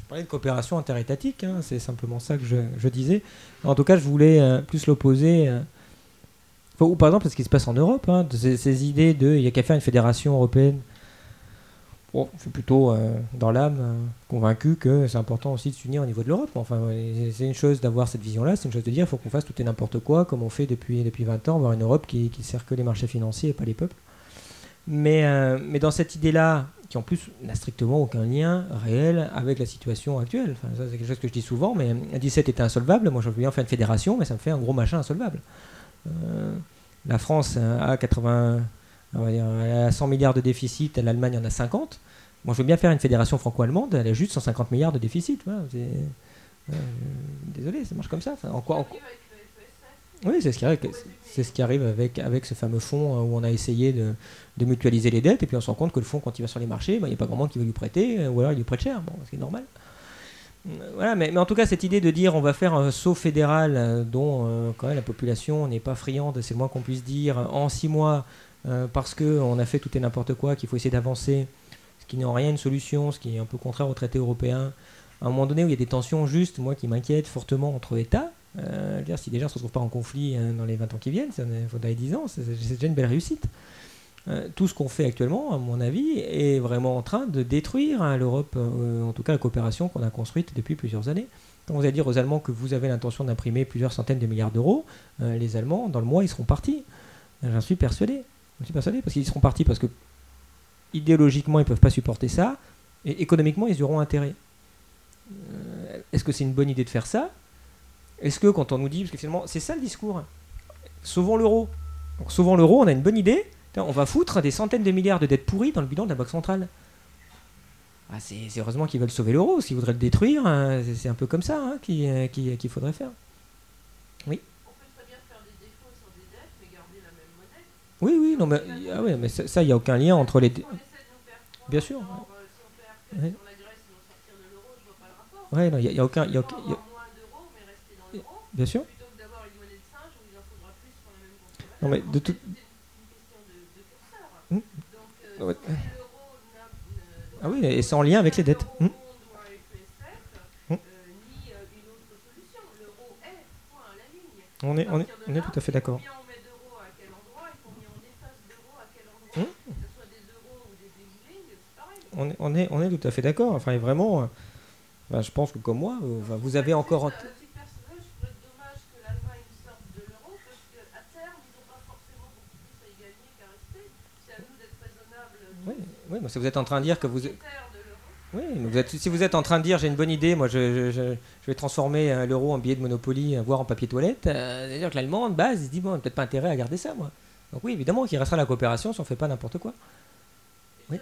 parlais de coopération interétatique, hein, c'est simplement ça que je disais. En tout cas, je voulais plus l'opposer. Ou par exemple, ce qui se passe en Europe, hein, de ces idées de il n'y a qu'à faire une fédération européenne. Bon, je suis plutôt dans l'âme convaincu que c'est important aussi de s'unir au niveau de l'Europe. Enfin, c'est une chose d'avoir cette vision-là, c'est une chose de dire il faut qu'on fasse tout et n'importe quoi, comme on fait depuis 20 ans, voir une Europe qui sert que les marchés financiers et pas les peuples. Mais dans cette idée-là, qui en plus n'a strictement aucun lien réel avec la situation actuelle, enfin, ça c'est quelque chose que je dis souvent, mais 17 était insolvable, moi je veux bien faire une fédération, mais ça me fait un gros machin insolvable. La France a 80... On va dire, elle a 100 milliards de déficit, l'Allemagne en a 50. Moi, je veux bien faire une fédération franco-allemande, elle a juste 150 milliards de déficit. Voilà, désolé, ça marche comme ça. Enfin, oui, c'est ce qui arrive avec ce fameux fonds où on a essayé de mutualiser les dettes, et puis on se rend compte que le fonds, quand il va sur les marchés, il n'y a pas grand monde qui veut lui prêter, ou alors il lui prête cher, bon, c'est normal. Voilà, mais en tout cas, cette idée de dire on va faire un saut fédéral dont quand même la population n'est pas friande, c'est le moins qu'on puisse dire, en 6 mois... parce qu'on a fait tout et n'importe quoi, qu'il faut essayer d'avancer, ce qui n'est en rien une solution, ce qui est un peu contraire au traité européen. À un moment donné où il y a des tensions justes, moi qui m'inquiète fortement entre États, dire, si déjà on ne se retrouve pas en conflit dans les 20 ans qui viennent, il faudrait 10 ans, c'est déjà une belle réussite. Tout ce qu'on fait actuellement, à mon avis, est vraiment en train de détruire l'Europe, en tout cas la coopération qu'on a construite depuis plusieurs années. Quand vous allez dire aux Allemands que vous avez l'intention d'imprimer plusieurs centaines de milliards d'euros, les Allemands, dans le mois, ils seront partis. J'en suis persuadé. Parce qu'ils seront partis parce que idéologiquement ils ne peuvent pas supporter ça et économiquement ils y auront intérêt. Est-ce que c'est une bonne idée de faire ça? Est-ce que quand on nous dit, parce que finalement c'est ça le discours, sauvons l'euro. Donc sauvons l'euro, on a une bonne idée, on va foutre des centaines de milliards de dettes pourries dans le bilan de la Banque centrale. C'est heureusement qu'ils veulent sauver l'euro, s'ils voudraient le détruire, c'est un peu comme ça qu'il faudrait faire. Oui. Oui, non, mais ça, il n'y a aucun lien entre les... Bien sûr. Ouais. Ouais, non, il y a aucun... Bien sûr. Non, mais de tout... Ah oui, et c'est en lien avec les dettes. On est tout à fait d'accord. On est tout à fait d'accord. Enfin, vraiment, je pense que comme moi, vous avez encore... Oui, mais si vous êtes en train de dire que vous... Oui, si vous êtes en train de dire j'ai une bonne idée, moi je vais transformer l'euro en billet de Monopoly, voire en papier toilette, c'est-à-dire que l'Allemand de base il se dit bon, peut-être pas intérêt à garder ça, moi. Donc oui, évidemment qu'il restera la coopération si on ne fait pas n'importe quoi. Oui.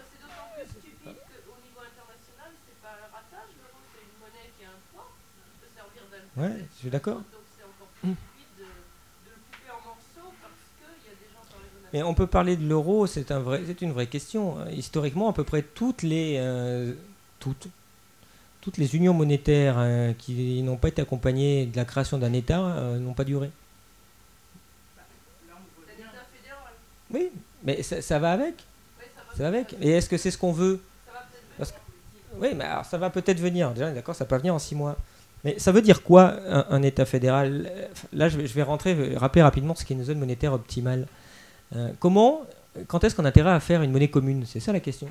Ouais, je suis d'accord. Mais on peut parler de l'euro, c'est une vraie question. Historiquement, à peu près toutes les unions monétaires qui n'ont pas été accompagnées de la création d'un État n'ont pas duré. Oui, mais ça va avec. Ça va avec. Et est-ce que c'est ce qu'on veut? Oui, mais alors, ça va peut-être venir. Déjà, d'accord, ça peut venir en 6 mois. Mais ça veut dire quoi un État fédéral? Là, je vais rappeler rapidement ce qu'est une zone monétaire optimale. Quand est-ce qu'on a intérêt à faire une monnaie commune? C'est ça la question.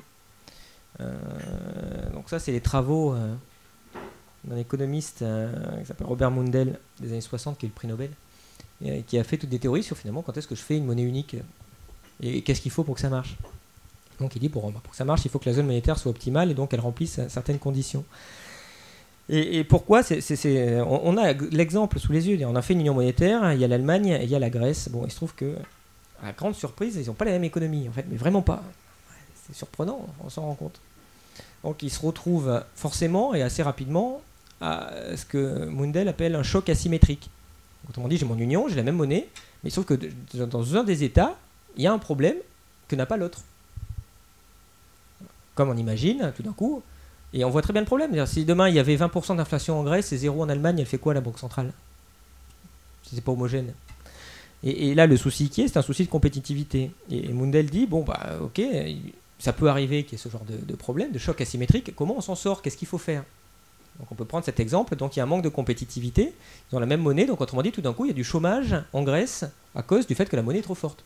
Donc ça, c'est les travaux d'un économiste qui s'appelle Robert Mundell des années 60, qui a eu le prix Nobel, qui a fait toutes des théories sur finalement quand est-ce que je fais une monnaie unique et qu'est-ce qu'il faut pour que ça marche. Donc il dit pour que ça marche, il faut que la zone monétaire soit optimale et donc elle remplisse certaines conditions. Et pourquoi on a l'exemple sous les yeux. On a fait une union monétaire, il y a l'Allemagne et il y a la Grèce. Bon, il se trouve que, à la grande surprise, ils n'ont pas la même économie, en fait, mais vraiment pas. C'est surprenant, on s'en rend compte. Donc ils se retrouvent forcément et assez rapidement à ce que Mundell appelle un choc asymétrique. Autrement dit, j'ai mon union, j'ai la même monnaie, mais sauf que dans un des États, il y a un problème que n'a pas l'autre. Comme on imagine, tout d'un coup, et on voit très bien le problème. C'est-à-dire, si demain il y avait 20% d'inflation en Grèce et 0 en Allemagne, elle fait quoi la Banque centrale? Si c'est pas homogène. Et là, le souci qui est, c'est un souci de compétitivité. Et Mundell dit, bon, bah, ok, ça peut arriver qu'il y ait ce genre de problème, de choc asymétrique. Comment on s'en sort? Qu'est-ce qu'il faut faire? Donc on peut prendre cet exemple. Donc il y a un manque de compétitivité. Ils ont la même monnaie. Donc autrement dit, tout d'un coup, il y a du chômage en Grèce à cause du fait que la monnaie est trop forte.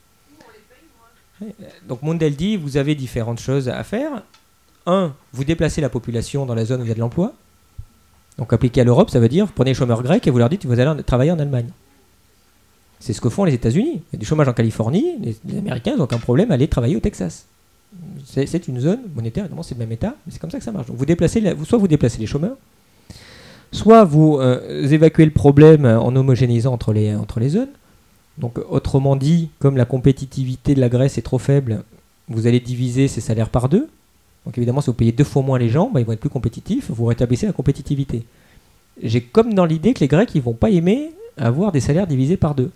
Donc Mundell dit, vous avez différentes choses à faire. Un, vous déplacez la population dans la zone où il y a de l'emploi. Donc appliqué à l'Europe, ça veut dire, vous prenez les chômeurs grecs et vous leur dites, vous allez travailler en Allemagne. C'est ce que font les États-Unis. Il y a du chômage en Californie. Les Américains n'ont aucun problème à aller travailler au Texas. C'est une zone monétaire, évidemment, c'est le même État, mais c'est comme ça que ça marche. Donc soit vous déplacez les chômeurs, soit vous évacuez le problème en homogénéisant entre les zones. Donc, autrement dit, comme la compétitivité de la Grèce est trop faible, vous allez diviser ces salaires par 2. Donc, évidemment, si vous payez 2 fois moins les gens, ils vont être plus compétitifs. Vous rétablissez la compétitivité. J'ai comme dans l'idée que les Grecs, ils vont pas aimer avoir des salaires divisés par 2.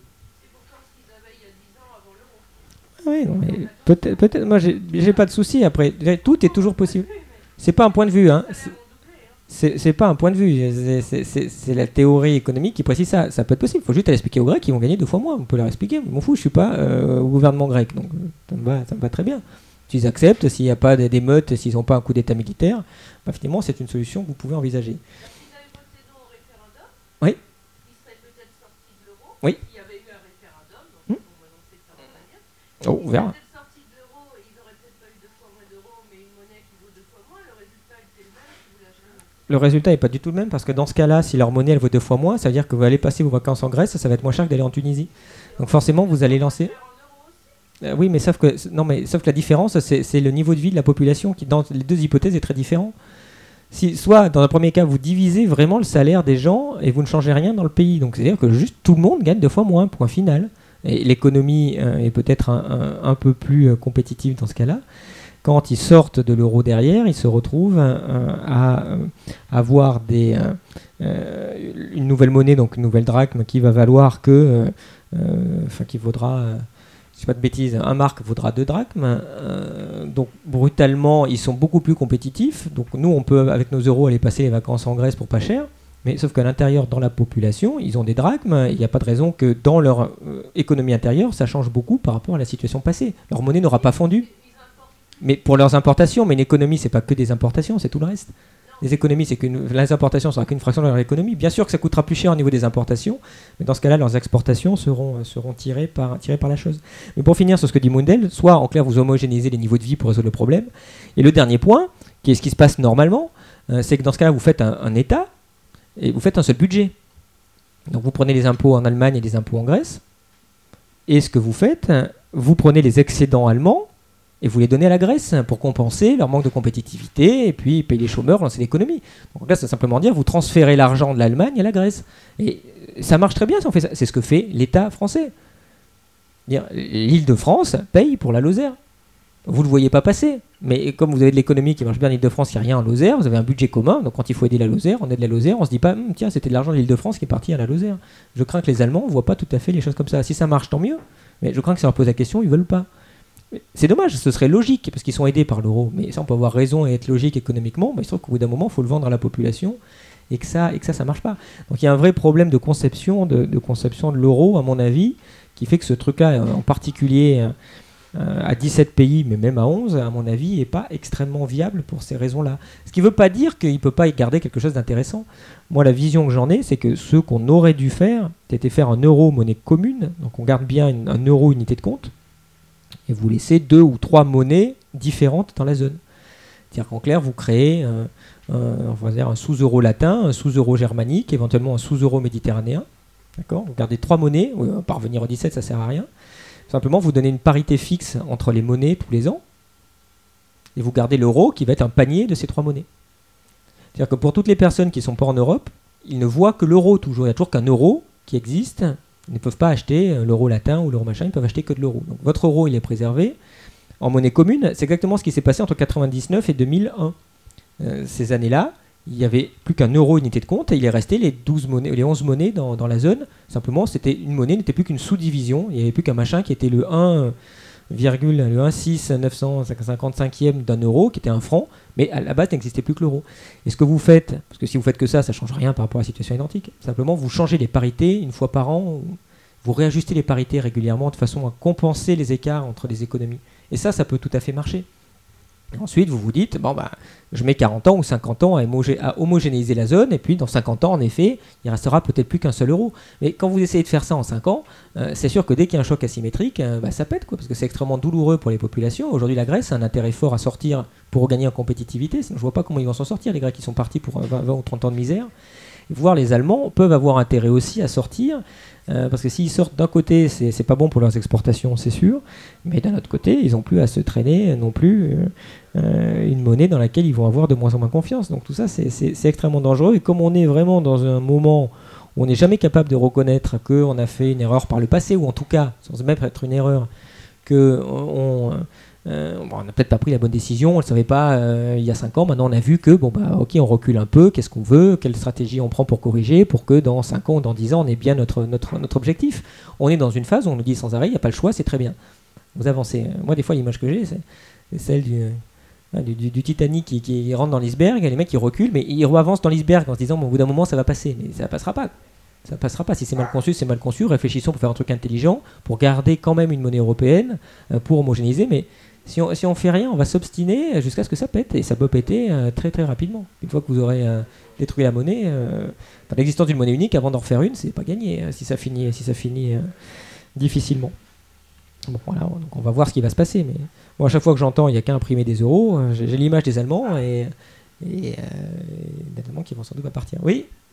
Oui, non, mais peut-être, moi j'ai pas de souci. Après, tout est toujours possible. C'est pas un point de vue, hein. C'est pas un point de vue. C'est la théorie économique qui précise ça. Ça peut être possible. Il faut juste aller expliquer aux Grecs qu'ils vont gagner 2 fois moins. On peut leur expliquer. Je m'en fous, je suis pas au gouvernement grec, donc ça me va très bien. S'ils acceptent, s'il n'y a pas d'émeutes, s'ils n'ont pas un coup d'état militaire, finalement c'est une solution que vous pouvez envisager. Oui. Oui. Oh, on verra. Le résultat n'est pas du tout le même parce que dans ce cas-là, si leur monnaie elle vaut 2 fois moins, ça veut dire que vous allez passer vos vacances en Grèce, ça va être moins cher que d'aller en Tunisie. Donc forcément, vous allez lancer. Oui, mais sauf que la différence, c'est le niveau de vie de la population qui, dans les deux hypothèses, est très différent. Soit dans le premier cas, vous divisez vraiment le salaire des gens et vous ne changez rien dans le pays. Donc c'est-à-dire que juste tout le monde gagne 2 fois moins, point final. Et l'économie est peut-être un peu plus compétitive dans ce cas-là. Quand ils sortent de l'euro derrière, ils se retrouvent à avoir une nouvelle monnaie, donc une nouvelle drachme qui va valoir qui vaudra, je ne dis pas de bêtises, 1 mark vaudra 2 drachmes. Donc brutalement, ils sont beaucoup plus compétitifs. Donc nous, on peut avec nos euros aller passer les vacances en Grèce pour pas cher. Mais sauf qu'à l'intérieur, dans la population, ils ont des drachmes. Il n'y a pas de raison que dans leur économie intérieure, ça change beaucoup par rapport à la situation passée. Leur monnaie n'aura pas fondu. Mais pour leurs importations, mais une économie, c'est pas que des importations, c'est tout le reste. Les économies, c'est que les importations sera qu'une fraction de leur économie. Bien sûr que ça coûtera plus cher au niveau des importations, mais dans ce cas-là, leurs exportations seront tirées par la chose. Mais pour finir sur ce que dit Mundell, soit en clair, vous homogénéisez les niveaux de vie pour résoudre le problème. Et le dernier point, qui est ce qui se passe normalement, c'est que dans ce cas-là, vous faites un État et vous faites un seul budget. Donc vous prenez les impôts en Allemagne et les impôts en Grèce. Et ce que vous faites, vous prenez les excédents allemands et vous les donnez à la Grèce pour compenser leur manque de compétitivité et puis payer les chômeurs, lancer l'économie. Donc là, c'est simplement dire, vous transférez l'argent de l'Allemagne à la Grèce. Et ça marche très bien si on fait ça. C'est ce que fait l'État français. L'Île-de-France paye pour la Lozère. Vous ne le voyez pas passer. Mais comme vous avez de l'économie qui marche bien en Île-de-France, il n'y a rien en Lozère, vous avez un budget commun. Donc quand il faut aider la Lozère, on aide la Lozère. On ne se dit pas, tiens, c'était de l'argent de l'Île-de-France qui est parti à la Lozère. Je crains que les Allemands ne voient pas tout à fait les choses comme ça. Si ça marche, tant mieux. Mais je crains que ça leur pose la question, ils ne veulent pas. C'est dommage, ce serait logique, parce qu'ils sont aidés par l'euro. Mais ça, on peut avoir raison et être logique économiquement, mais il se trouve qu'au bout d'un moment, il faut le vendre à la population et que ça ne marche pas. Donc il y a un vrai problème de conception de l'euro, à mon avis, qui fait que ce truc-là, en particulier à 17 pays, mais même à 11, à mon avis, n'est pas extrêmement viable pour ces raisons-là. Ce qui ne veut pas dire qu'il ne peut pas y garder quelque chose d'intéressant. Moi, la vision que j'en ai, c'est que ce qu'on aurait dû faire, c'était faire un euro monnaie commune, donc on garde bien un euro unité de compte, et vous laissez 2 ou 3 monnaies différentes dans la zone. C'est-à-dire qu'en clair, vous créez un sous-euro latin, un sous-euro germanique, éventuellement un sous-euro méditerranéen. D'accord ? Vous gardez 3 monnaies, parvenir au 17, ça ne sert à rien. Simplement, vous donnez une parité fixe entre les monnaies tous les ans, et vous gardez l'euro qui va être un panier de ces 3 monnaies. C'est-à-dire que pour toutes les personnes qui ne sont pas en Europe, ils ne voient que l'euro toujours. Il n'y a toujours qu'un euro qui existe. Ils ne peuvent pas acheter l'euro latin ou l'euro machin, ils ne peuvent acheter que de l'euro. Donc votre euro, il est préservé. En monnaie commune, c'est exactement ce qui s'est passé entre 1999 et 2001. Ces années-là, il n'y avait plus qu'un euro unité de compte et il est resté les 11 monnaies dans la zone. Simplement, une monnaie n'était plus qu'une sous-division. Il n'y avait plus qu'un machin qui était le 1,955e d'un euro, qui était un franc, mais à la base, n'existait plus que l'euro. Et ce que vous faites, parce que si vous faites que ça ne change rien par rapport à la situation identique. Simplement, vous changez les parités une fois par an, vous réajustez les parités régulièrement de façon à compenser les écarts entre les économies. Et ça peut tout à fait marcher. Ensuite, vous vous dites, bon, bah, je mets 40 ans ou 50 ans à homogénéiser la zone, et puis dans 50 ans, en effet, il restera peut-être plus qu'un seul euro. Mais quand vous essayez de faire ça en 5 ans, c'est sûr que dès qu'il y a un choc asymétrique, ça pète, quoi, parce que c'est extrêmement douloureux pour les populations. Aujourd'hui, la Grèce a un intérêt fort à sortir pour regagner en compétitivité, sinon je vois pas comment ils vont s'en sortir, les Grecs qui sont partis pour 20 ou 30 ans de misère. Voire les Allemands peuvent avoir intérêt aussi à sortir, parce que s'ils sortent d'un côté, c'est pas bon pour leurs exportations, c'est sûr, mais d'un autre côté, ils n'ont plus à se traîner non plus une monnaie dans laquelle ils vont avoir de moins en moins confiance. Donc tout ça, c'est extrêmement dangereux. Et comme on est vraiment dans un moment où on n'est jamais capable de reconnaître qu'on a fait une erreur par le passé, ou en tout cas, sans même être une erreur, qu'on on n'a peut-être pas pris la bonne décision, on ne le savait pas il y a 5 ans, maintenant on a vu que, ok, on recule un peu, qu'est-ce qu'on veut, quelle stratégie on prend pour corriger, pour que dans 5 ans ou dans 10 ans, on ait bien notre objectif. On est dans une phase où on nous dit sans arrêt, il n'y a pas le choix, c'est très bien. Vous avancez. Moi, des fois, l'image que j'ai, c'est celle du Titanic qui rentre dans l'iceberg, et les mecs qui reculent, mais ils avancent dans l'iceberg en se disant, au bout d'un moment, ça va passer, mais ça ne passera pas. Ça ne passera pas. Si c'est mal conçu, c'est mal conçu. Réfléchissons pour faire un truc intelligent, pour garder quand même une monnaie européenne, pour homogénéiser, mais si on fait rien, on va s'obstiner jusqu'à ce que ça pète, et ça peut péter très très rapidement. Une fois que vous aurez détruit la monnaie, l'existence d'une monnaie unique, avant d'en refaire une, c'est pas gagné si ça finit difficilement. Bon, voilà, donc on va voir ce qui va se passer. Mais bon, à chaque fois que j'entends, il n'y a qu'à imprimer des euros, j'ai l'image des Allemands et des Allemands qui vont sans doute pas partir. Oui.